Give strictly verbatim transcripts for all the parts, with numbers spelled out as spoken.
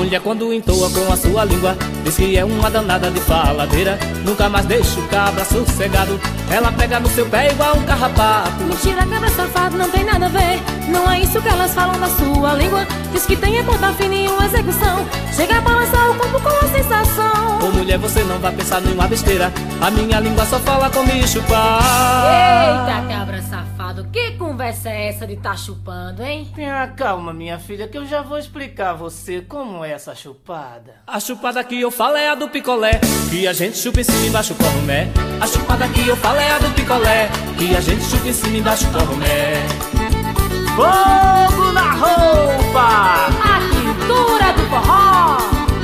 mulher quando entoa com a sua língua diz que é uma danada de faladeira. Nunca mais deixa o cabra sossegado, ela pega no seu pé igual um carrapato. Mentira, cabra safado, não tem nada a ver. Não é isso que elas falam na sua língua. Diz que tem a ponta fina e uma execução. Chega a balançar o corpo com a sensação. Ô mulher, você não vai pensar nenhuma besteira, a minha língua só fala com me chupar. Eita, cabra safado, que conversa é essa de tá chupando, hein? Tenha calma, minha filha, que eu já vou explicar a você como é essa chupada. A chupada que eu falo é a do picolé, que a gente chupa em cima e embaixo com rumé. A chupada que eu falo é a do picolé, que a gente chupa em cima e embaixo com rumé. Fogo na roupa! A pintura do forró!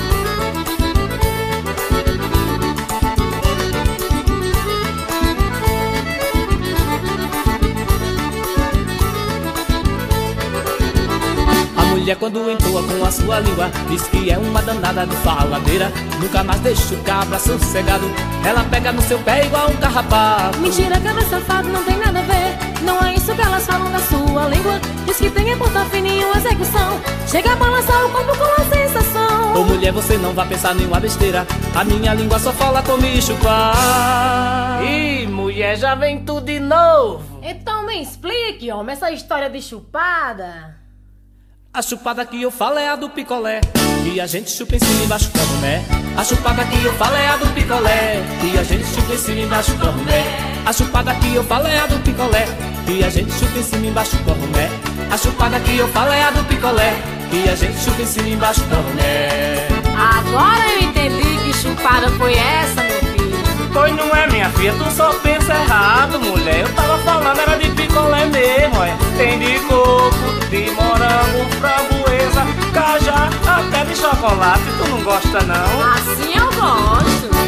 Mulher quando entoa com a sua língua diz que é uma danada de faladeira. Nunca mais deixa o cabra sossegado, ela pega no seu pé igual um carrapato. Mentira, cabra safado, não tem nada a ver. Não é isso que elas falam da sua língua. Diz que tem a ponta fina e uma execução. Chega a balançar o corpo com a sensação. Ô mulher, você não vai pensar nenhuma besteira, a minha língua só fala com me chupar. Ih, mulher, já vem tudo de novo. Então me explique, homem, essa história de chupada. A chupada que eu falo é a do picolé, que a gente chupa em cima e embaixo com rumé. A chupada que eu falo é a do picolé, que a gente chupa em cima e embaixo com rumé. A chupada que eu falo é a do picolé, que a gente chupa em cima e embaixo com rumé. A chupada que eu falo é a do picolé, que a gente chupa em cima e embaixo com rumé. Agora eu entendi que chupada foi essa, meu filho. Pois não é, minha filha, tu só pensa errado, mulher. Eu tava falando, era de picolé mesmo, é. Tem de coco, de morango, framboesa, cajá, até de chocolate. Tu não gosta, não? Assim eu gosto.